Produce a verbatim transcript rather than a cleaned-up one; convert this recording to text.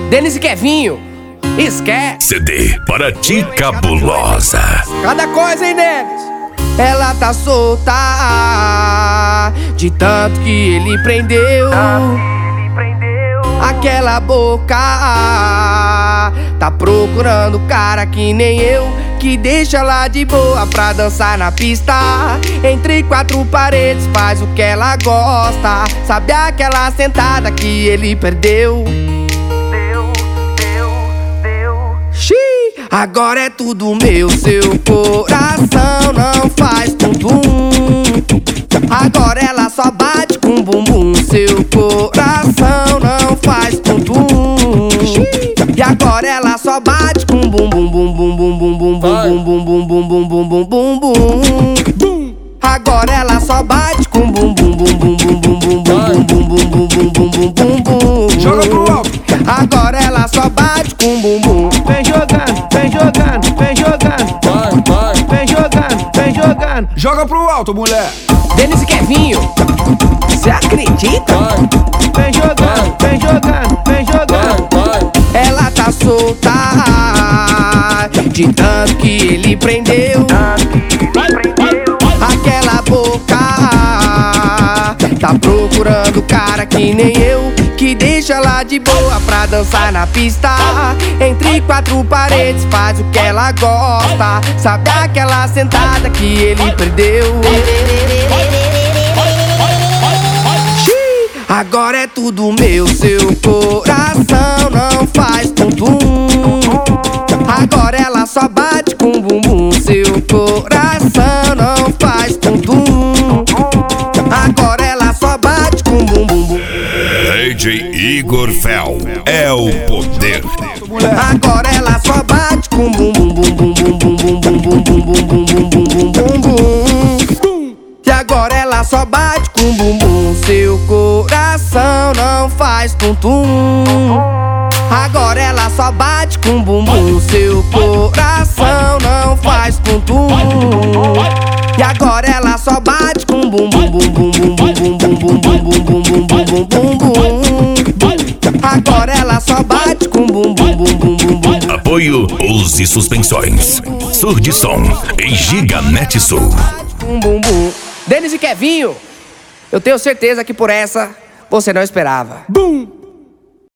Denis e Kevinho, esquece. C D para ti, cabulosa. Cada coisa, hein, Denis? Ela tá solta de tanto que ele prendeu. Aquela boca tá procurando cara que nem eu, que deixa ela de boa pra dançar na pista. Entre quatro paredes faz o que ela gosta. Sabe aquela sentada que ele perdeu? Deu, deu, deu. Xiii, agora é tudo meu. Seu coração não faz tum-tum. Agora ela só bate com bumbum. Seu coração não faz tum-tum. E agora ela só bate com bum bum bum bum bum bum bum bum bum bum bum bum bum bum bum bum. Agora ela só bate com bum bum bum bum bum bum bum bum bum bum bum bum bum bum bum. Joga pro alto. Agora ela só bate com bum bum. Vem jogando, vem jogando, vem jogando. Vai, vai. Vem jogando, vem jogando. Joga pro alto, mulher. Denis e Kevinho, cê acredita? Vai, Vem jogando, vem jogando, vem jogando. vai. Ela tá solta de tanto que ele prendeu. Aquela boca tá procurando cara que nem eu, que deixa ela de boa pra dançar na pista. Entre quatro paredes faz o que ela gosta. Sabe aquela sentada que ele perdeu? Agora é tudo meu. Seu coração não faz tum-tum. Agora ela só bate com bumbum. Seu coração não faz tum-tum. Agora ela só bate com bumbum. D J Igor Fel é o poder. Agora ela só bate com bumbum bum bum bum bum bum bum bum bum bum bum bum bum bum bum. E agora ela só bate com bumbum. Seu coração não faz tum-tum. Agora ela só bate com bumbum. Seu coração não faz tum-tum. E agora ela só bate com bumbum bum bum bum bum bum bum bum bum bum bum bum bum bum bum. Agora ela só bate com bumbum bum bum bum bum. Apoio Use Suspensões, Surdição e Giganet Sul. Bum bum bum. Denis e Kevinho, eu tenho certeza que por essa você não esperava. Bum.